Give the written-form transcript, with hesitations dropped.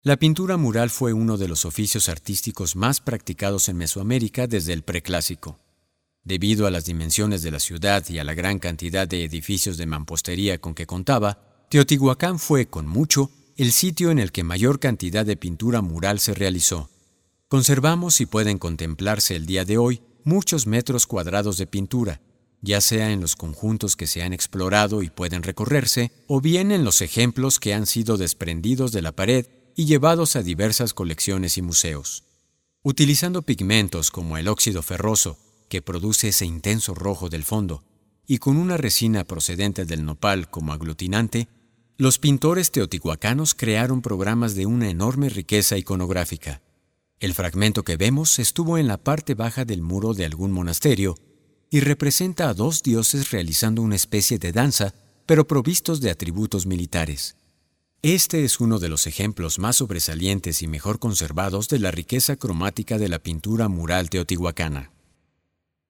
La pintura mural fue uno de los oficios artísticos más practicados en Mesoamérica desde el preclásico. Debido a las dimensiones de la ciudad y a la gran cantidad de edificios de mampostería con que contaba, Teotihuacán fue, con mucho, el sitio en el que mayor cantidad de pintura mural se realizó. Conservamos y pueden contemplarse el día de hoy muchos metros cuadrados de pintura, ya sea en los conjuntos que se han explorado y pueden recorrerse, o bien en los ejemplos que han sido desprendidos de la pared y llevados a diversas colecciones y museos. Utilizando pigmentos como el óxido ferroso, que produce ese intenso rojo del fondo, y con una resina procedente del nopal como aglutinante, los pintores teotihuacanos crearon programas de una enorme riqueza iconográfica. El fragmento que vemos estuvo en la parte baja del muro de algún monasterio y representa a dos dioses realizando una especie de danza, pero provistos de atributos militares. Este es uno de los ejemplos más sobresalientes y mejor conservados de la riqueza cromática de la pintura mural teotihuacana.